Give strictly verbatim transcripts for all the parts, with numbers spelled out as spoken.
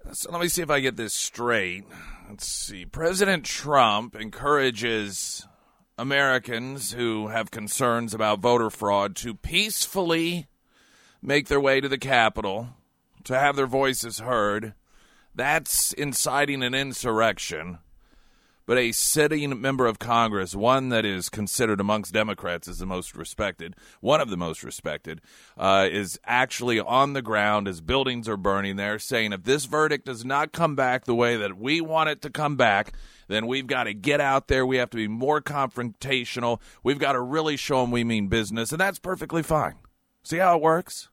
So let me see if I get this straight. Let's see. President Trump encourages Americans who have concerns about voter fraud to peacefully make their way to the Capitol to have their voices heard. That's inciting an insurrection. But a sitting member of Congress, one that is considered amongst Democrats as the most respected, one of the most respected, uh, is actually on the ground as buildings are burning there, saying if this verdict does not come back the way that we want it to come back, then we've got to get out there. We have to be more confrontational. We've got to really show them we mean business, and that's perfectly fine. See how it works?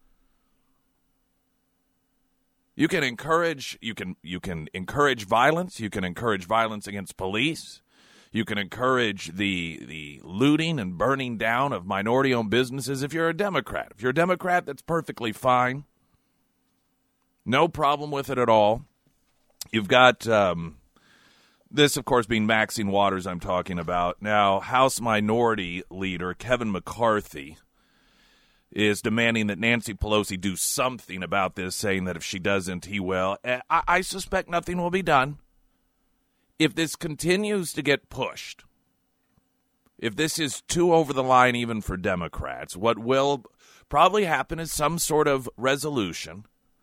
You can encourage you can you can encourage violence. You can encourage violence against police. You can encourage the the looting and burning down of minority-owned businesses if you're a Democrat. If you're a Democrat, that's perfectly fine. No problem with it at all. You've got um, this, of course, being Maxine Waters I'm talking about. Now, House Minority Leader Kevin McCarthy is demanding that Nancy Pelosi do something about this, saying that if she doesn't, he will. I, I suspect nothing will be done. If this continues to get pushed, if this is too over the line even for Democrats, what will probably happen is some sort of resolution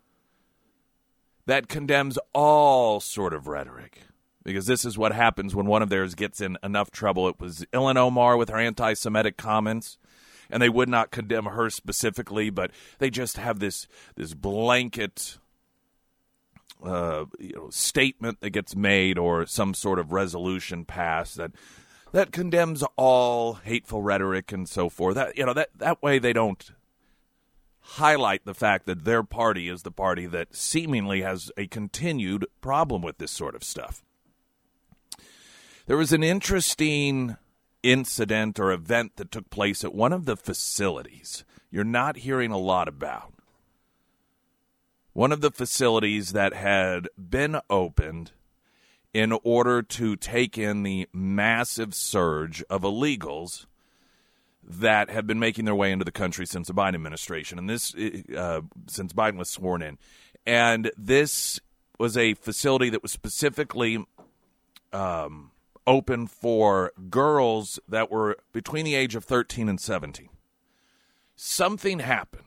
that condemns all sort of rhetoric. Because this is what happens when one of theirs gets in enough trouble. It was Ilhan Omar with her anti-Semitic comments. And they would not condemn her specifically, but they just have this this blanket uh, you know, statement that gets made or some sort of resolution passed that that condemns all hateful rhetoric and so forth. That you know that that way they don't highlight the fact that their party is the party that seemingly has a continued problem with this sort of stuff. There was an interesting incident or event that took place at one of the facilities you're not hearing a lot about. One of the facilities that had been opened in order to take in the massive surge of illegals that have been making their way into the country since the Biden administration, and this uh, since Biden was sworn in. And this was a facility that was specifically um, open for girls that were between the age of thirteen and seventeen. Something happened.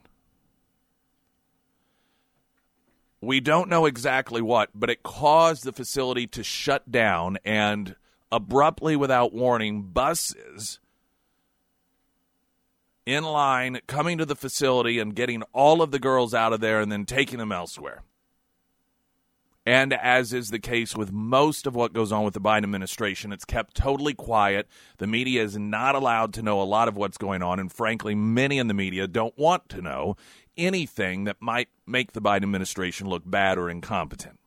We don't know exactly what, but it caused the facility to shut down, and abruptly, without warning, buses in line coming to the facility and getting all of the girls out of there and then taking them elsewhere. And as is the case with most of what goes on with the Biden administration, it's kept totally quiet. The media is not allowed to know a lot of what's going on, and frankly, many in the media don't want to know anything that might make the Biden administration look bad or incompetent.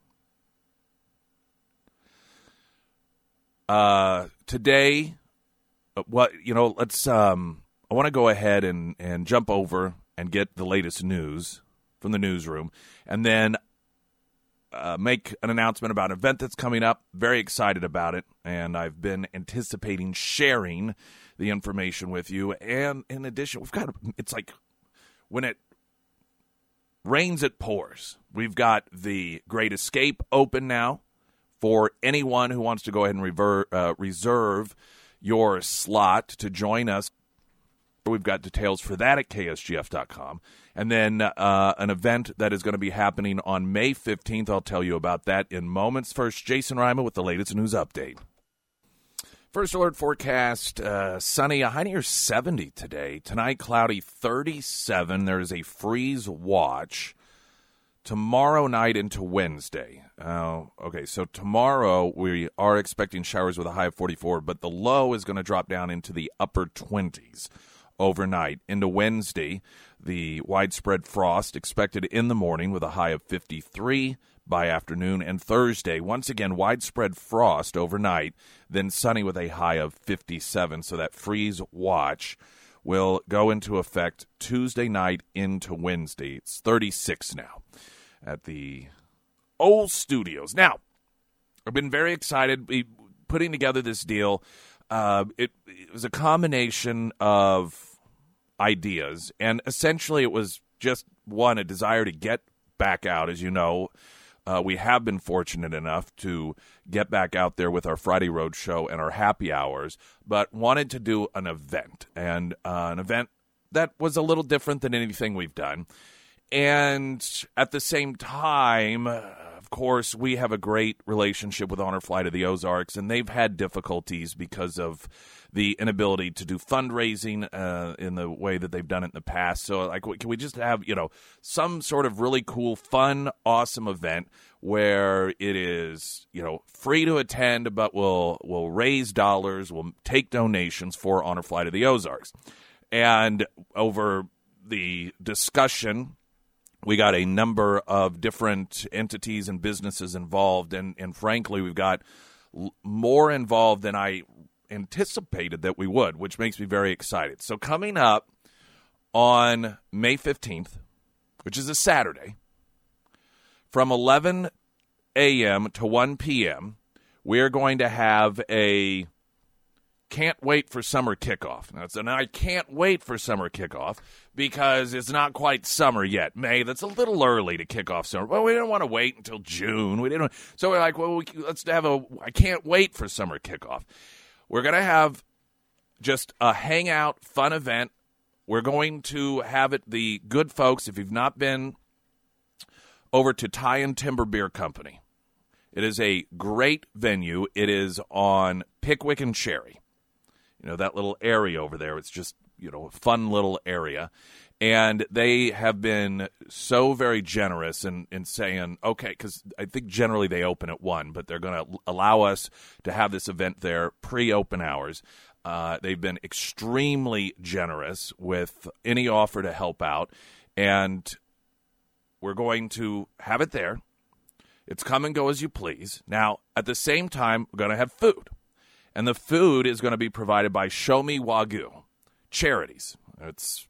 Uh, today, what you know, let's. Um, I want to go ahead and and jump over and get the latest news from the newsroom, and then uh, make an announcement about an event that's coming up. Very excited about it, and I've been anticipating sharing the information with you. And in addition, we've got it's like when it rains, it pours. We've got the Great Escape open now for anyone who wants to go ahead and rever, uh, reserve your slot to join us. We've got details for that at K S G F dot com. And then uh, an event that is going to be happening on May fifteenth. I'll tell you about that in moments. First, Jason Reimer with the latest news update. First alert forecast, uh, sunny, a high near seventy today. Tonight, cloudy, thirty-seven. There is a freeze watch tomorrow night into Wednesday. Uh, okay, so tomorrow we are expecting showers with a high of forty-four, but the low is going to drop down into the upper twenties overnight. Into Wednesday, the widespread frost expected in the morning with a high of fifty-three by afternoon. And Thursday, once again, widespread frost overnight, then sunny with a high of fifty-seven. So that freeze watch will go into effect Tuesday night into Wednesday. It's thirty-six now at the old studios. Now, I've been very excited putting together this deal. Uh, it, it was a combination of ideas, and essentially it was just, one, a desire to get back out. As you know, uh, we have been fortunate enough to get back out there with our Friday Road Show and our happy hours, but wanted to do an event, and uh, an event that was a little different than anything we've done. And at the same time, of course, we have a great relationship with Honor Flight of the Ozarks, and they've had difficulties because of the inability to do fundraising uh, in the way that they've done it in the past. So, like, can we just have, you know, some sort of really cool, fun, awesome event where it is, you know, free to attend, but we'll, we'll raise dollars, we'll take donations for Honor Flight of the Ozarks. And over the discussion, we got a number of different entities and businesses involved, and, and frankly, we've got l- more involved than I anticipated that we would, which makes me very excited. So coming up on May fifteenth, which is a Saturday, from eleven a.m. to one p.m., we are going to have a Can't Wait for Summer Kickoff. Now, and I can't wait for Summer Kickoff because it's not quite summer yet. May, that's a little early to kick off summer. Well, we didn't want to wait until June. We didn't. So we're like, well, we, let's have a, I can't wait for Summer Kickoff. We're going to have just a hangout, fun event. We're going to have it the good folks, if you've not been over to Tie and Timber Beer Company. It is a great venue. It is on Pickwick and Cherry. You know, that little area over there. It's just, you know, a fun little area. And they have been so very generous in, in saying, okay, because I think generally they open at one, but they're going to allow us to have this event there pre-open hours. Uh, they've been extremely generous with any offer to help out. And we're going to have it there. It's come and go as you please. Now, at the same time, we're going to have food. And the food is going to be provided by Show Me Wagyu Charities. It's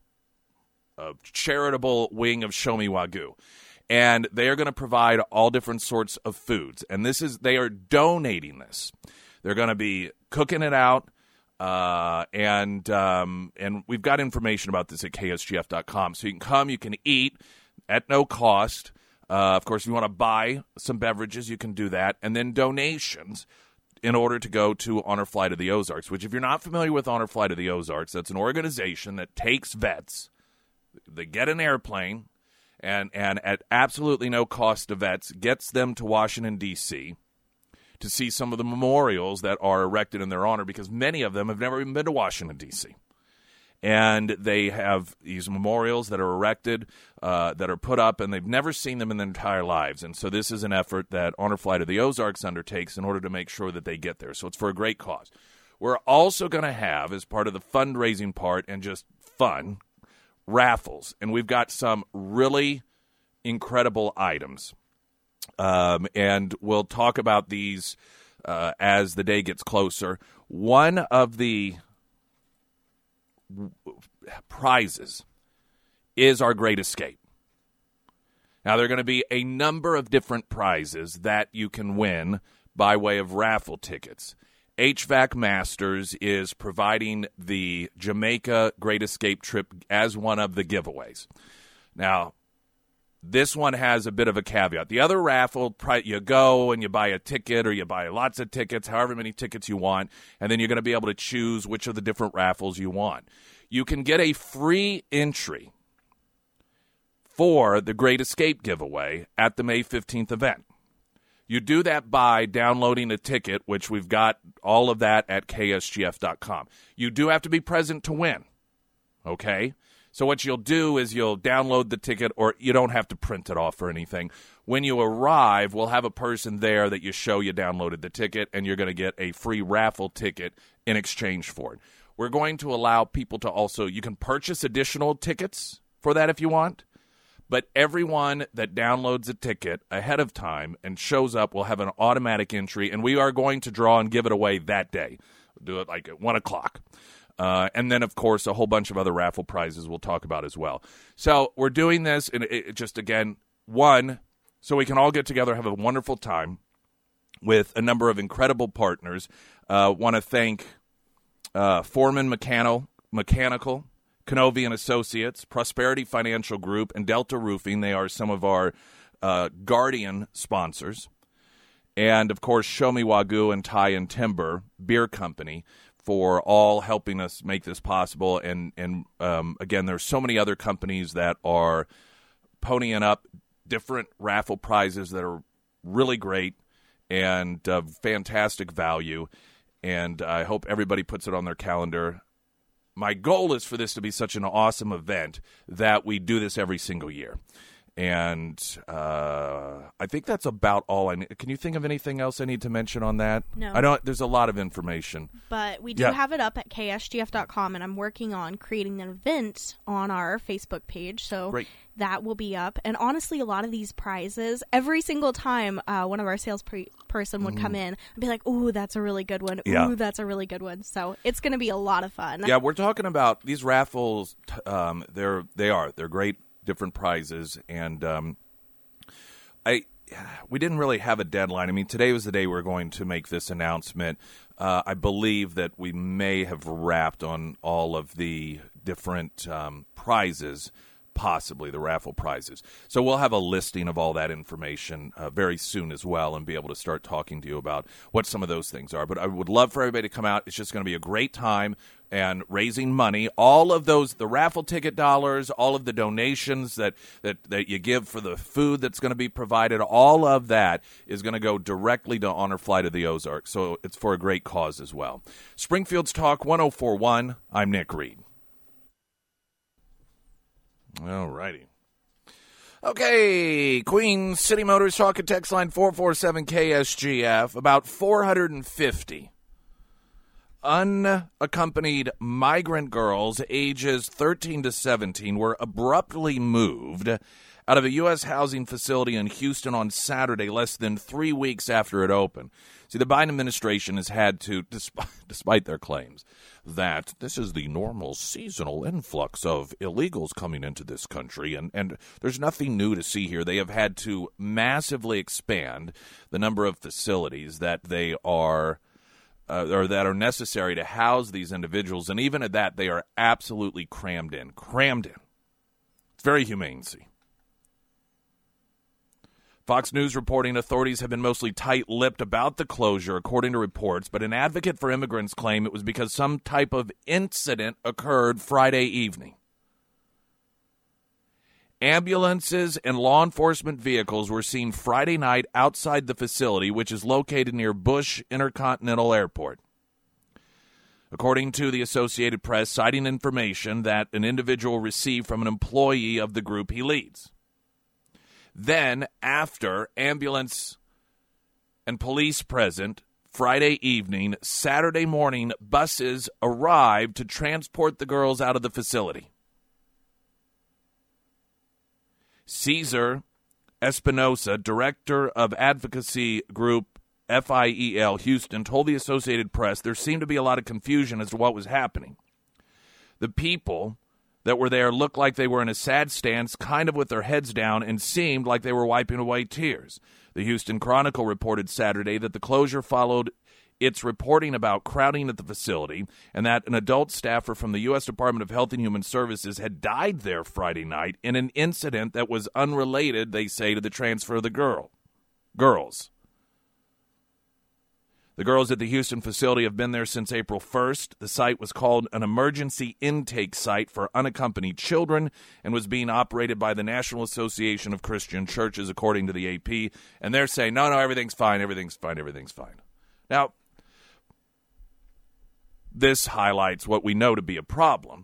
a charitable wing of Show Me Wagyu. And they are going to provide all different sorts of foods. And this is, they are donating this. They're going to be cooking it out. Uh, and um, and we've got information about this at K S G F dot com. So you can come, you can eat at no cost. Uh, of course, if you want to buy some beverages, you can do that. And then donations in order to go to Honor Flight of the Ozarks, which if you're not familiar with Honor Flight of the Ozarks, that's an organization that takes vets, they get an airplane, and, and at absolutely no cost to vets, gets them to Washington, D C to see some of the memorials that are erected in their honor, because many of them have never even been to Washington, D C And they have these memorials that are erected, uh, that are put up, and they've never seen them in their entire lives. And so this is an effort that Honor Flight of the Ozarks undertakes in order to make sure that they get there. So it's for a great cause. We're also going to have, as part of the fundraising part and just fun, raffles. And we've got some really incredible items. Um, and we'll talk about these uh, as the day gets closer. One of the prizes is our Great Escape. Now, there are going to be a number of different prizes that you can win by way of raffle tickets. H V A C Masters is providing the Jamaica Great Escape trip as one of the giveaways. Now, this one has a bit of a caveat. The other raffle, you go and you buy a ticket, or you buy lots of tickets, however many tickets you want, and then you're going to be able to choose which of the different raffles you want. You can get a free entry for the Great Escape giveaway at the May fifteenth event. You do that by downloading a ticket, which we've got all of that at K S G F dot com. You do have to be present to win, okay? So what you'll do is you'll download the ticket, or you don't have to print it off or anything. When you arrive, we'll have a person there that you show you downloaded the ticket, and you're going to get a free raffle ticket in exchange for it. We're going to allow people to also, you can purchase additional tickets for that if you want, but everyone that downloads a ticket ahead of time and shows up will have an automatic entry, and we are going to draw and give it away that day. We'll do it like at one o'clock. Uh, and then, of course, a whole bunch of other raffle prizes we'll talk about as well. So we're doing this, and it, it just, again, one, so we can all get together, have a wonderful time with a number of incredible partners. Uh, want to thank uh, Foreman Mechanical, Mechanical, Canovian Associates, Prosperity Financial Group, and Delta Roofing. They are some of our uh, Guardian sponsors, and, of course, Show Me Wagyu and Thai and Timber Beer Company for all helping us make this possible. And, and um, again, there's so many other companies that are ponying up different raffle prizes that are really great and uh, fantastic value. And I hope everybody puts it on their calendar. My goal is for this to be such an awesome event that we do this every single year. And uh, I think that's about all I need. Can you think of anything else I need to mention on that? No. I don't. There's a lot of information. But we do Yeah. have it up at K S G F dot com, and I'm working on creating an event on our Facebook page. So Great. that will be up. And honestly, a lot of these prizes, every single time uh, one of our sales pre- person would come in, I'd be like, ooh, that's a really good one. Ooh, Yeah. that's a really good one. So it's going to be a lot of fun. Yeah, we're talking about these raffles. t- Um, they're they are they're great, different prizes, and um, I we didn't really have a deadline. I mean, today was the day we we're going to make this announcement. Uh, I believe that we may have wrapped on all of the different um, prizes, possibly the raffle prizes. So we'll have a listing of all that information uh, very soon as well, and be able to start talking to you about what some of those things are. But I would love for everybody to come out. It's just going to be a great time and raising money. All of those, the raffle ticket dollars, all of the donations that, that, that you give for the food that's going to be provided, all of that is going to go directly to Honor Flight of the Ozarks. So it's for a great cause as well. Springfield's Talk one oh four point one. I'm Nick Reed. All righty. Okay, Queen City Motors Talk and Text Line four four seven K S G F. About four hundred fifty unaccompanied migrant girls ages thirteen to seventeen were abruptly moved out of a U S housing facility in Houston on Saturday, less than three weeks after it opened. See, the Biden administration has had to, despite, despite their claims that this is the normal seasonal influx of illegals coming into this country, and, and there's nothing new to see here. They have had to massively expand the number of facilities that they are uh, or that are necessary to house these individuals, and even at that, they are absolutely crammed in. Crammed in. It's very humane, see. Fox News reporting authorities have been mostly tight-lipped about the closure, according to reports, but an advocate for immigrants claimed it was because some type of incident occurred Friday evening. Ambulances and law enforcement vehicles were seen Friday night outside the facility, which is located near Bush Intercontinental Airport. According to the Associated Press, citing information that an individual received from an employee of the group he leads. Then, after ambulance and police present, Friday evening, Saturday morning, buses arrived to transport the girls out of the facility. Cesar Espinosa, director of advocacy group F I E L Houston, told the Associated Press there seemed to be a lot of confusion as to what was happening. The people that were there looked like they were in a sad stance, kind of with their heads down, and seemed like they were wiping away tears. The Houston Chronicle reported Saturday that the closure followed its reporting about crowding at the facility, and that an adult staffer from the U S Department of Health and Human Services had died there Friday night in an incident that was unrelated, they say, to the transfer of the girl girls. The girls at the Houston facility have been there since April first. The site was called an emergency intake site for unaccompanied children and was being operated by the National Association of Christian Churches, according to the A P. And they're saying, no, no, everything's fine, everything's fine, everything's fine. Now, this highlights what we know to be a problem,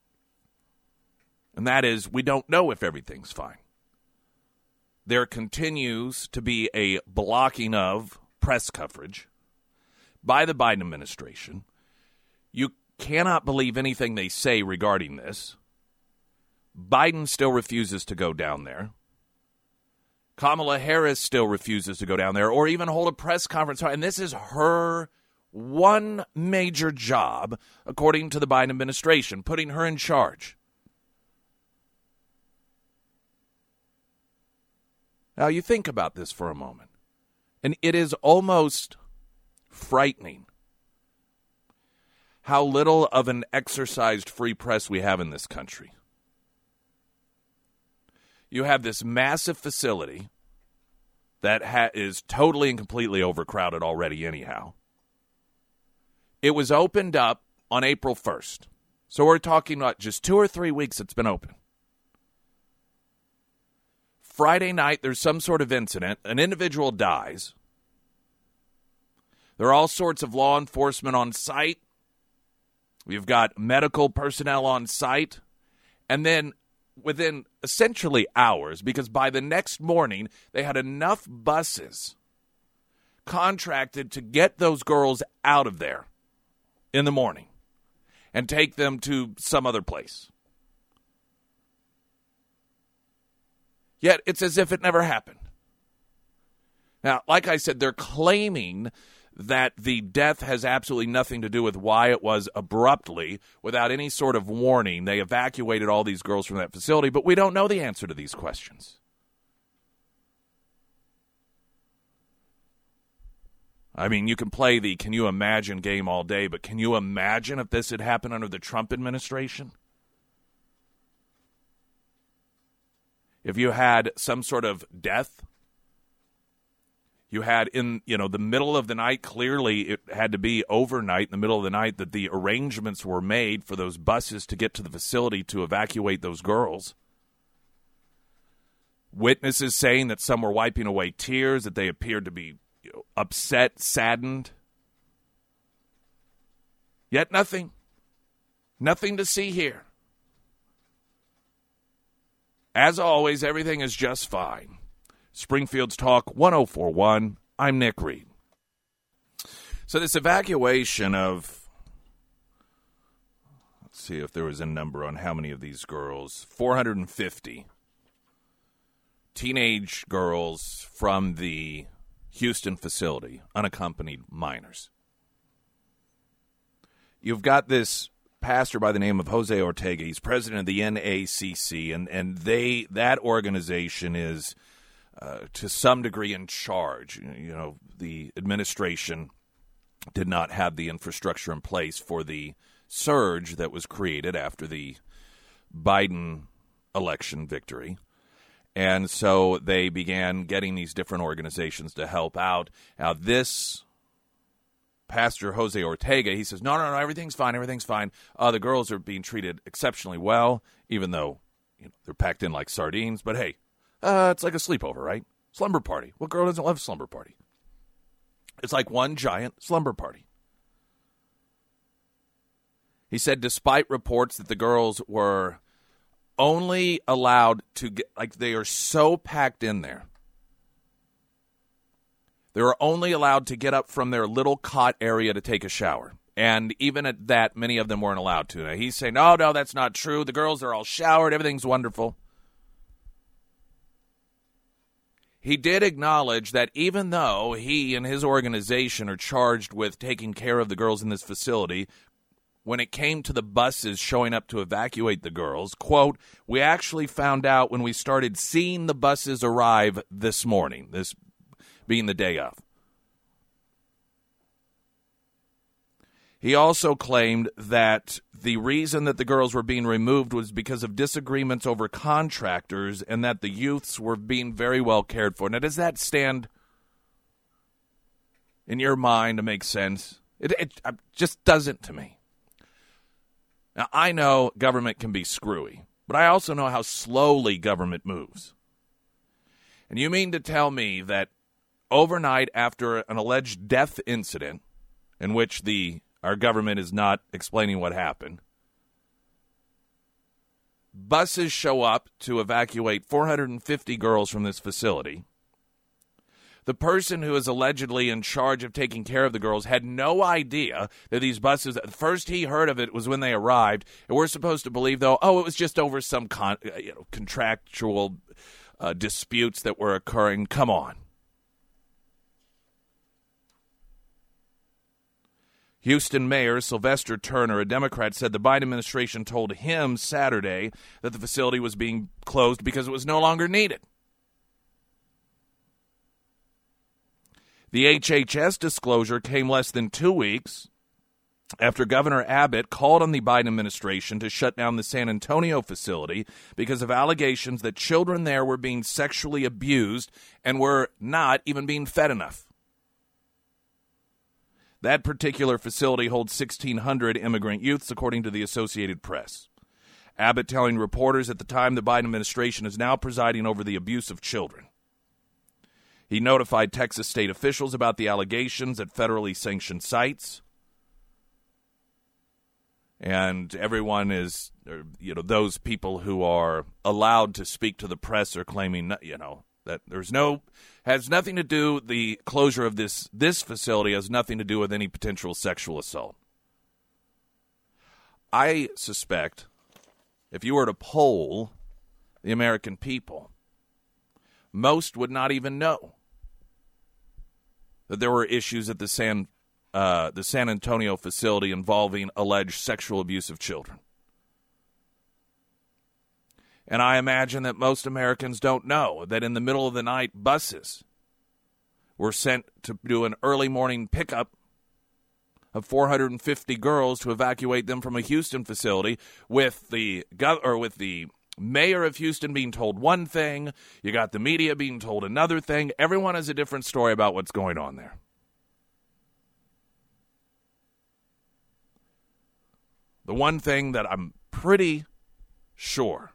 and that is we don't know if everything's fine. There continues to be a blocking of press coverage by the Biden administration. You cannot believe anything they say regarding this. Biden still refuses to go down there. Kamala Harris still refuses to go down there or even hold a press conference. And this is her one major job, according to the Biden administration, putting her in charge. Now, you think about this for a moment, and it is almost frightening how little of an exercised free press we have in this country. You have this massive facility that ha- is totally and completely overcrowded already anyhow. It was opened up on April first. So we're talking about just two or three weeks it's been open. Friday night, there's some sort of incident. An individual dies. There are all sorts of law enforcement on site. We've got medical personnel on site. And then within essentially hours, because by the next morning, they had enough buses contracted to get those girls out of there in the morning and take them to some other place. Yet it's as if it never happened. Now, like I said, they're claiming that the death has absolutely nothing to do with why it was abruptly, without any sort of warning. They evacuated all these girls from that facility, but we don't know the answer to these questions. I mean, you can play the can you imagine game all day, but can you imagine if this had happened under the Trump administration? If you had some sort of death, you had in, you know, the middle of the night, clearly it had to be overnight, in the middle of the night, that the arrangements were made for those buses to get to the facility to evacuate those girls. Witnesses saying that some were wiping away tears, that they appeared to be, you know, upset, saddened. Yet nothing. Nothing to see here. As always, everything is just fine. Springfield's Talk one oh four point one. I'm Nick Reed. So this evacuation of, let's see if there was a number on how many of these girls, four hundred fifty teenage girls from the Houston facility, unaccompanied minors. You've got this pastor by the name of Jose Ortega. He's president of the N A C C, and, and they that organization is Uh, to some degree in charge. You know, the administration did not have the infrastructure in place for the surge that was created after the Biden election victory. And so they began getting these different organizations to help out. Now, this Pastor Jose Ortega, he says, no, no, no, everything's fine, everything's fine. Uh, the girls are being treated exceptionally well, even though, you know, they're packed in like sardines. But hey, Uh, it's like a sleepover, right? Slumber party. What girl doesn't love a slumber party? It's like one giant slumber party. He said despite reports that the girls were only allowed to get, like they are so packed in there, they were only allowed to get up from their little cot area to take a shower. And even at that, many of them weren't allowed to. Now, he's saying, no, no, that's not true. The girls are all showered. Everything's wonderful. He did acknowledge that even though he and his organization are charged with taking care of the girls in this facility, when it came to the buses showing up to evacuate the girls, quote, we actually found out when we started seeing the buses arrive this morning, this being the day of. He also claimed that the reason that the girls were being removed was because of disagreements over contractors and that the youths were being very well cared for. Now, does that stand in your mind to make sense? It, it just doesn't to me. Now, I know government can be screwy, but I also know how slowly government moves. And you mean to tell me that overnight after an alleged death incident in which the our government is not explaining what happened, buses show up to evacuate four hundred fifty girls from this facility. The person who is allegedly in charge of taking care of the girls had no idea that these buses, the first he heard of it was when they arrived, and we're supposed to believe, though, oh, it was just over some con, you know, contractual uh, disputes that were occurring. Come on. Houston Mayor Sylvester Turner, a Democrat, said the Biden administration told him Saturday that the facility was being closed because it was no longer needed. The H H S disclosure came less than two weeks after Governor Abbott called on the Biden administration to shut down the San Antonio facility because of allegations that children there were being sexually abused and were not even being fed enough. That particular facility holds sixteen hundred immigrant youths, according to the Associated Press. Abbott telling reporters at the time the Biden administration is now presiding over the abuse of children. He notified Texas state officials about the allegations at federally sanctioned sites. And everyone is, you know, those people who are allowed to speak to the press are claiming, you know, that there's no, has nothing to do, the closure of this, this facility has nothing to do with any potential sexual assault. I suspect if you were to poll the American people, most would not even know that there were issues at the San, uh, the San Antonio facility involving alleged sexual abuse of children. And I imagine that most Americans don't know that in the middle of the night, buses were sent to do an early morning pickup of four hundred fifty girls to evacuate them from a Houston facility, with the gov- or with the mayor of Houston being told one thing, you got the media being told another thing. Everyone has a different story about what's going on there. The one thing that I'm pretty sure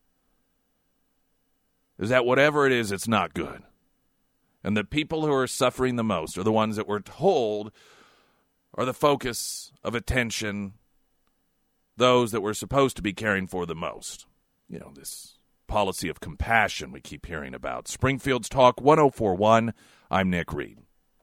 is that whatever it is, it's not good. And the people who are suffering the most are the ones that we're told are the focus of attention, those that we're supposed to be caring for the most. You know, this policy of compassion we keep hearing about. Springfield's Talk one oh four point one. I'm Nick Reed.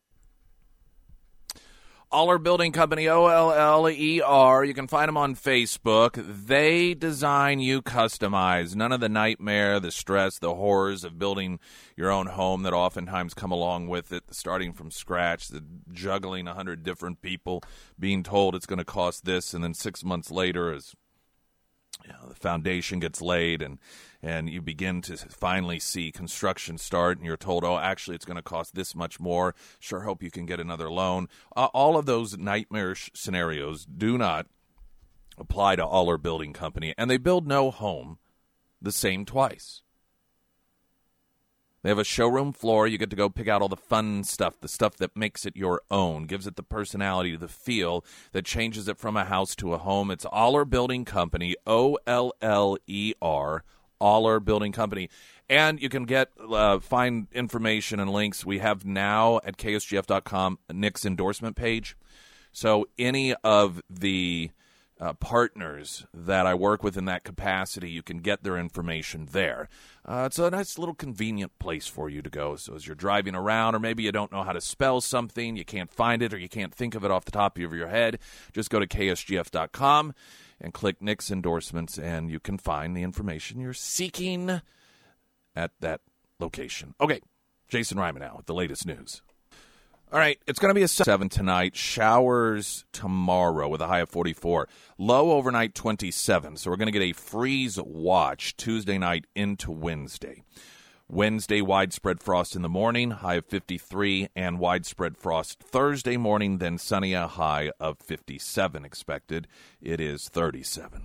Aller Building Company, O L L E R. You can find them on Facebook. They design, you customize. None of the nightmare, the stress, the horrors of building your own home that oftentimes come along with it, starting from scratch, the juggling a hundred different people, being told it's going to cost this, and then six months later as you know, the foundation gets laid and and you begin to finally see construction start, and you're told, oh, actually, it's going to cost this much more. Sure hope you can get another loan. Uh, all of those nightmarish scenarios do not apply to Aller Building Company, and they build no home the same twice. They have a showroom floor. You get to go pick out all the fun stuff, the stuff that makes it your own, gives it the personality, the feel that changes it from a house to a home. It's Aller Building Company, O L L E R, Aller Building Company. And you can get uh, find information and links we have now at K S G F dot com, Nick's endorsement page. So any of the uh, partners that I work with in that capacity, you can get their information there. Uh, it's a nice little convenient place for you to go. So as you're driving around, or maybe you don't know how to spell something, you can't find it, or you can't think of it off the top of your head, just go to K S G F dot com and click Nick's endorsements, and you can find the information you're seeking at that location. Okay, Jason Ryman now with the latest news. All right, it's going to be a seven tonight. Showers tomorrow with a high of forty-four. Low overnight twenty-seven. So we're going to get a freeze watch Tuesday night into Wednesday. Wednesday, widespread frost in the morning, high of fifty-three, and widespread frost Thursday morning, then sunny, a high of fifty-seven expected. It is thirty-seven.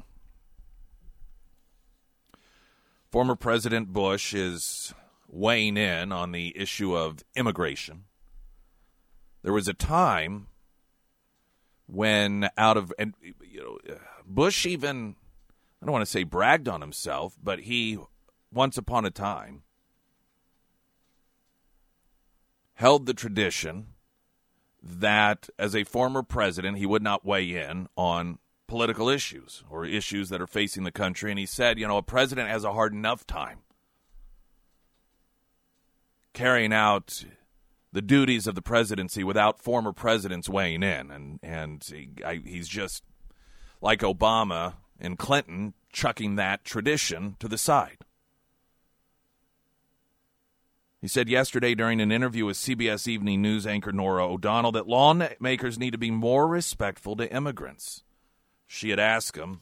Former President Bush is weighing in on the issue of immigration. There was a time when out of, and you know, Bush even, I don't want to say bragged on himself, but he, once upon a time, held the tradition that as a former president, he would not weigh in on political issues or issues that are facing the country. And he said, you know, a president has a hard enough time carrying out the duties of the presidency without former presidents weighing in. And, and he, I, he's just, like Obama and Clinton, chucking that tradition to the side. He said yesterday during an interview with C B S Evening News anchor Norah O'Donnell that lawmakers need to be more respectful to immigrants. She had asked him,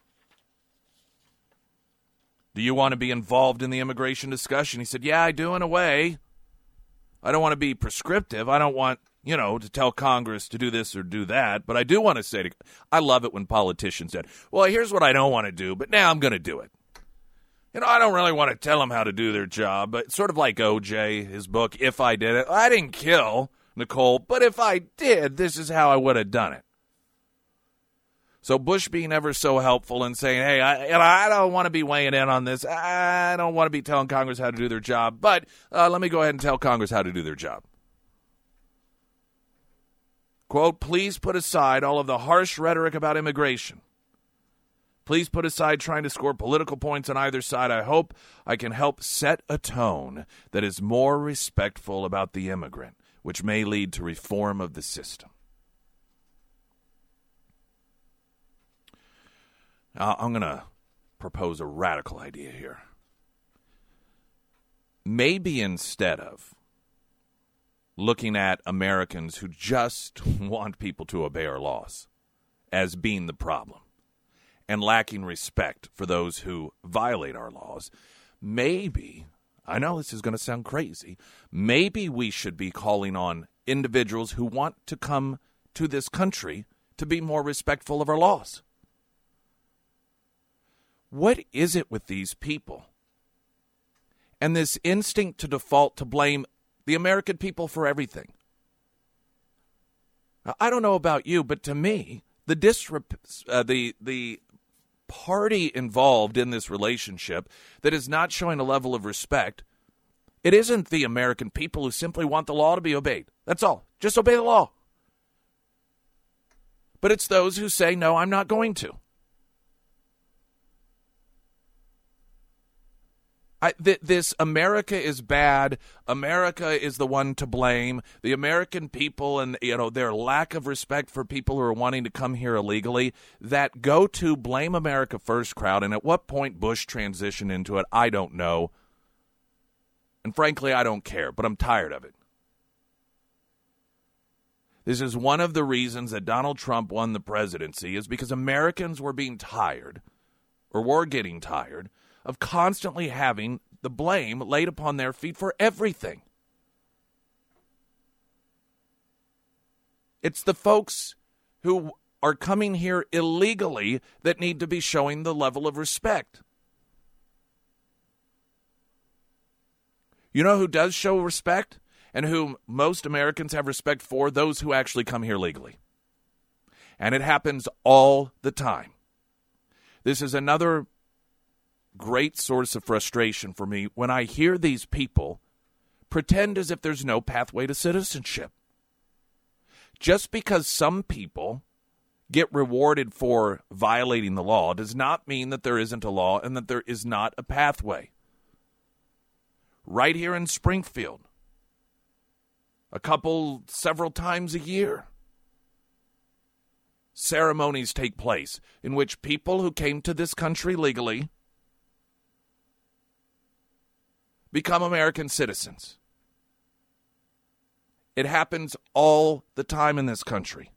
do you want to be involved in the immigration discussion? He said, yeah, I do in a way. I don't want to be prescriptive. I don't want you know, to tell Congress to do this or do that. But I do want to say, to, I love it when politicians say, well, here's what I don't want to do, but now I'm going to do it. You know, I don't really want to tell them how to do their job, but sort of like O J, his book, If I Did It. I didn't kill Nicole, but if I did, this is how I would have done it. So Bush being ever so helpful and saying, hey, I, I don't want to be weighing in on this. I don't want to be telling Congress how to do their job, but uh, let me go ahead and tell Congress how to do their job. Quote, please put aside all of the harsh rhetoric about immigration. Please put aside trying to score political points on either side. I hope I can help set a tone that is more respectful about the immigrant, which may lead to reform of the system. Uh, I'm going to propose a radical idea here. Maybe instead of looking at Americans who just want people to obey our laws as being the problem and lacking respect for those who violate our laws, maybe, I know this is going to sound crazy, maybe we should be calling on individuals who want to come to this country to be more respectful of our laws. What is it with these people and this instinct to default to blame the American people for everything? Now, I don't know about you, but to me, the disrep- uh, the the party involved in this relationship that is not showing a level of respect, it isn't the American people who simply want the law to be obeyed. That's all. Just obey the law. But it's those who say, no, I'm not going to. I, th- this America is bad. America is the one to blame. The American people and, you know, their lack of respect for people who are wanting to come here illegally, that go to blame America first crowd. And at what point Bush transitioned into it, I don't know. And frankly, I don't care, but I'm tired of it. This is one of the reasons that Donald Trump won the presidency, is because Americans were being tired, or were getting tired, of constantly having the blame laid upon their feet for everything. It's the folks who are coming here illegally that need to be showing the level of respect. You know who does show respect and whom most Americans have respect for? Those who actually come here legally. And it happens all the time. This is another great source of frustration for me when I hear these people pretend as if there's no pathway to citizenship. Just because some people get rewarded for violating the law does not mean that there isn't a law and that there is not a pathway. Right here in Springfield, a couple, several times a year, ceremonies take place in which people who came to this country legally become American citizens. It happens all the time in this country.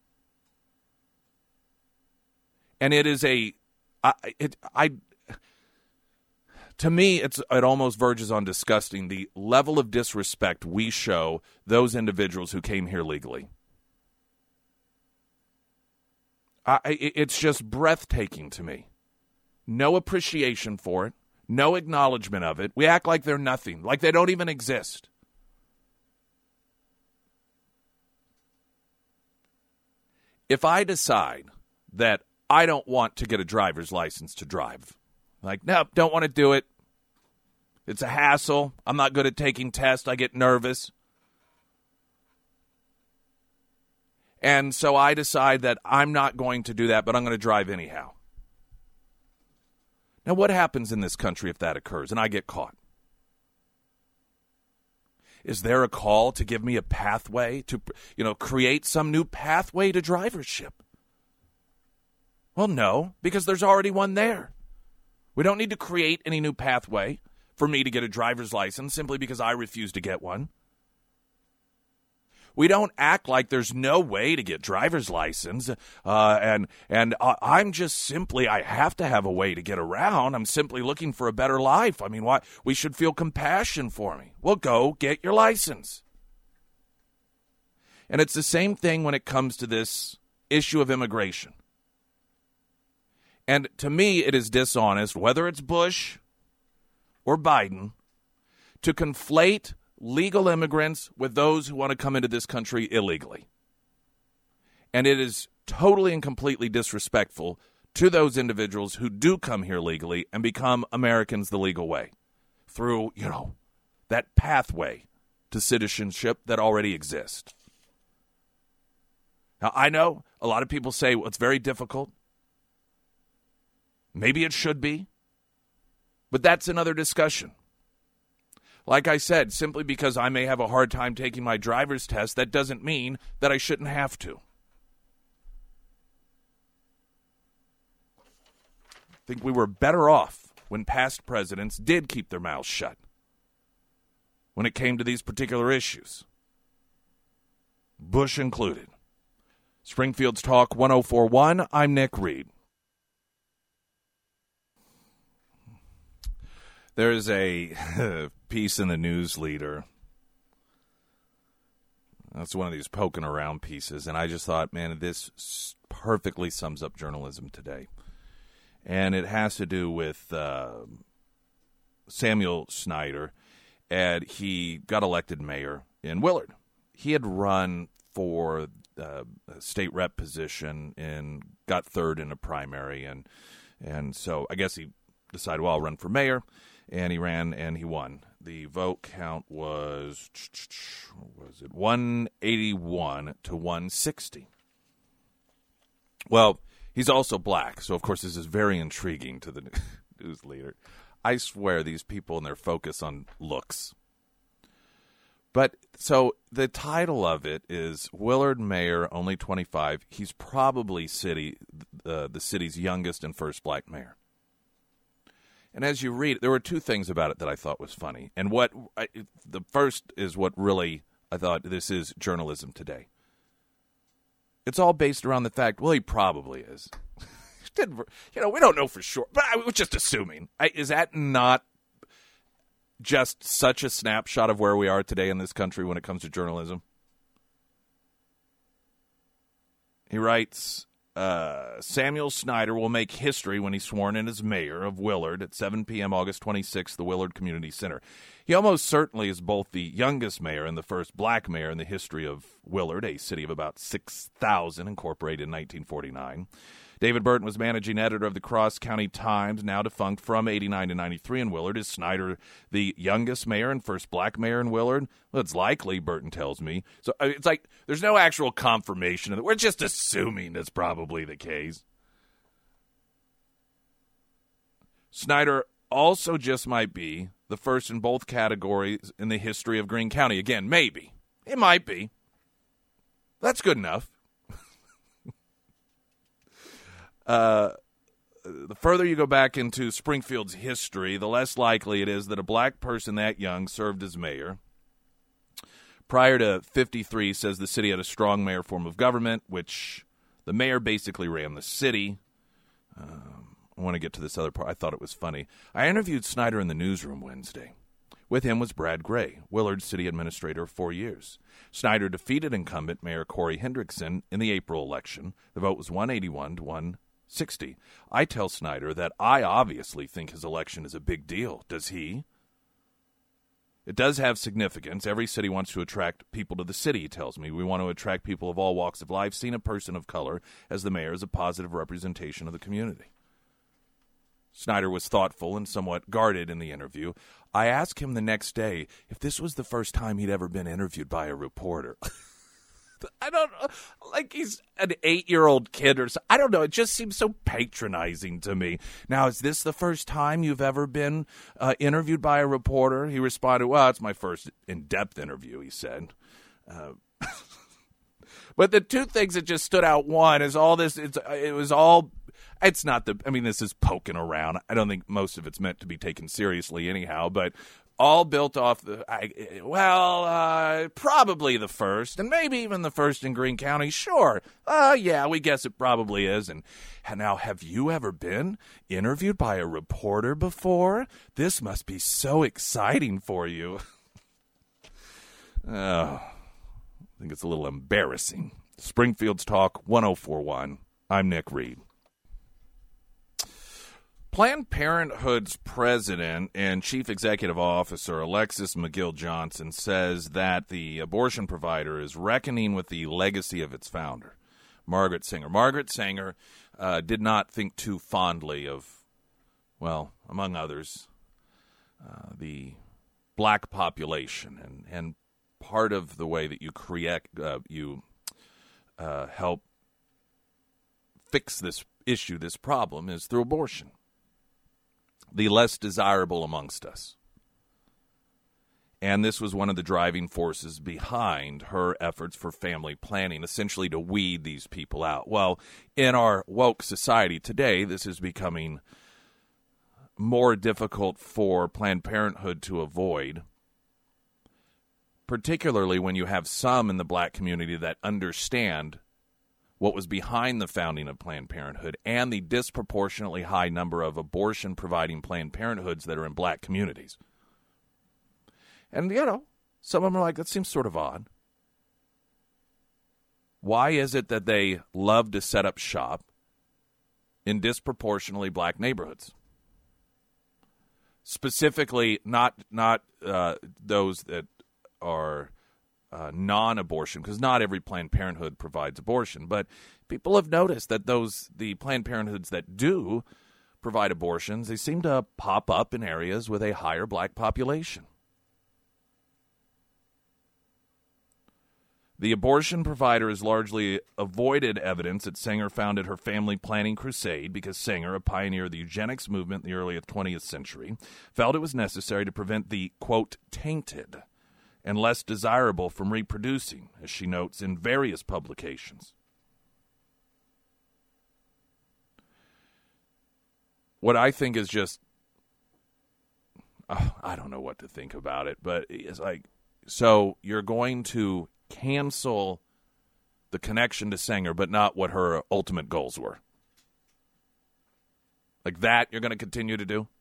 And it is a, I, it, I, to me, it's it almost verges on disgusting, the level of disrespect we show those individuals who came here legally. I, it's just breathtaking to me. No appreciation for it. No acknowledgement of it. We act like they're nothing, like they don't even exist. If I decide that I don't want to get a driver's license to drive, like, nope, don't want to do it. It's a hassle. I'm not good at taking tests. I get nervous. And so I decide that I'm not going to do that, but I'm going to drive anyhow. Now, what happens in this country if that occurs and I get caught? Is there a call to give me a pathway to, you know, create some new pathway to drivership? Well, no, because there's already one there. We don't need to create any new pathway for me to get a driver's license simply because I refuse to get one. We don't act like there's no way to get driver's license, uh, and and uh, I'm just simply, I have to have a way to get around. I'm simply looking for a better life. I mean, why? We should feel compassion for me. Well, go get your license. And it's the same thing when it comes to this issue of immigration. And to me, it is dishonest, whether it's Bush or Biden, to conflate legal immigrants with those who want to come into this country illegally. And it is totally and completely disrespectful to those individuals who do come here legally and become Americans the legal way through, you know, that pathway to citizenship that already exists. Now, I know a lot of people say, well, it's very difficult. Maybe it should be. But that's another discussion. Like I said, simply because I may have a hard time taking my driver's test, that doesn't mean that I shouldn't have to. I think we were better off when past presidents did keep their mouths shut when it came to these particular issues. Bush included. Springfield's Talk one oh four point one, I'm Nick Reed. There's a piece in the News Leader. That's one of these poking around pieces, and I just thought, man, this perfectly sums up journalism today. And it has to do with uh, Samuel Snyder, and he got elected mayor in Willard. He had run for uh, a state rep position and got third in a primary, and and so I guess he decided, well, I'll run for mayor. And he ran, and he won. The vote count was, was it one eighty-one to one sixty. Well, he's also black, so of course this is very intriguing to the News Leader. I swear these people and their focus on looks. But, so, the title of it is Willard Mayor, only twenty-five. He's probably city uh, the city's youngest and first black mayor. And as you read, there were two things about it that I thought was funny. And what I, the first is what really I thought this is journalism today. It's all based around the fact, well, he probably is. You know, we don't know for sure, but I was just assuming. I, is that not just such a snapshot of where we are today in this country when it comes to journalism? He writes, Uh, Samuel Snyder will make history when he's sworn in as mayor of Willard at seven p.m. August twenty-sixth, the Willard Community Center. He almost certainly is both the youngest mayor and the first black mayor in the history of Willard, a city of about six thousand, incorporated in nineteen forty-nine. David Burton was managing editor of the Cross County Times, now defunct, from eighty-nine to ninety-three in Willard. Is Snyder the youngest mayor and first black mayor in Willard? Well, it's likely, Burton tells me. So it's like there's no actual confirmation of it. We're just assuming that's probably the case. Snyder also just might be the first in both categories in the history of Greene County. Again, maybe. It might be. That's good enough. Uh, the further you go back into Springfield's history, the less likely it is that a black person that young served as mayor. Prior to fifty-three, says the city had a strong mayor form of government, which the mayor basically ran the city. Um, I want to get to this other part. I thought it was funny. I interviewed Snyder in the newsroom Wednesday. With him was Brad Gray, Willard's city administrator for four years. Snyder defeated incumbent Mayor Corey Hendrickson in the April election. The vote was one eighty-one to one sixty. I tell Snyder that I obviously think his election is a big deal. Does he? It does have significance. Every city wants to attract people to the city, he tells me. We want to attract people of all walks of life. Seeing a person of color as the mayor is a positive representation of the community. Snyder was thoughtful and somewhat guarded in the interview. I asked him the next day if this was the first time he'd ever been interviewed by a reporter. I don't know, like he's an eight-year-old kid or so. I don't know. It just seems so patronizing to me. Now, is this the first time you've ever been uh, interviewed by a reporter? He responded, well, it's my first in-depth interview, he said. Uh, but the two things that just stood out, one, is all this, it's, it was all, it's not the, I mean, this is poking around. I don't think most of it's meant to be taken seriously anyhow, but all built off the, I, well, uh, probably the first, and maybe even the first in Greene County. Sure. Uh, yeah, we guess it probably is. And, and now, have you ever been interviewed by a reporter before? This must be so exciting for you. Oh, think it's a little embarrassing. Springfield's Talk one oh four point one. I'm Nick Reed. Planned Parenthood's president and chief executive officer, Alexis McGill Johnson, says that the abortion provider is reckoning with the legacy of its founder, Margaret Sanger. Margaret Sanger uh, did not think too fondly of, well, among others, uh, the black population. And, and part of the way that you create, uh, you uh, help fix this issue, this problem, is through abortion. The less desirable amongst us. And this was one of the driving forces behind her efforts for family planning, essentially to weed these people out. Well, in our woke society today, this is becoming more difficult for Planned Parenthood to avoid, particularly when you have some in the black community that understand what was behind the founding of Planned Parenthood and the disproportionately high number of abortion-providing Planned Parenthoods that are in black communities. And, you know, some of them are like, that seems sort of odd. Why is it that they love to set up shop in disproportionately black neighborhoods? Specifically, not, not uh, those that are Uh, non-abortion, because not every Planned Parenthood provides abortion. But people have noticed that those the Planned Parenthoods that do provide abortions, they seem to pop up in areas with a higher black population. The abortion provider has largely avoided evidence that Sanger founded her family planning crusade because Sanger, a pioneer of the eugenics movement in the early twentieth century, felt it was necessary to prevent the, quote, tainted and less desirable from reproducing, as she notes in various publications. What I think is just, oh, I don't know what to think about it, but it's like, so you're going to cancel the connection to Sanger, but not what her ultimate goals were. Like that you're going to continue to do?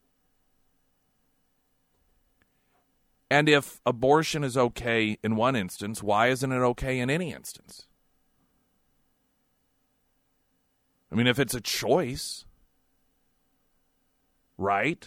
And if abortion is okay in one instance, why isn't it okay in any instance? I mean, if it's a choice, right?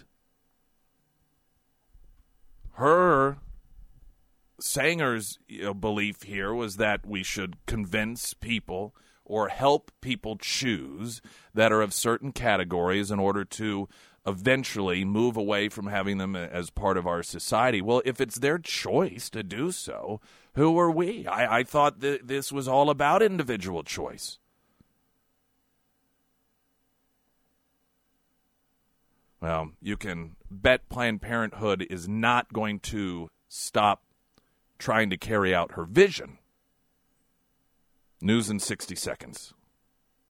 Her, Sanger's you know, belief here was that we should convince people or help people choose that are of certain categories in order to eventually move away from having them as part of our society. Well, if it's their choice to do so, who are we? I, I thought that this was all about individual choice. Well, you can bet Planned Parenthood is not going to stop trying to carry out her vision. News in sixty seconds.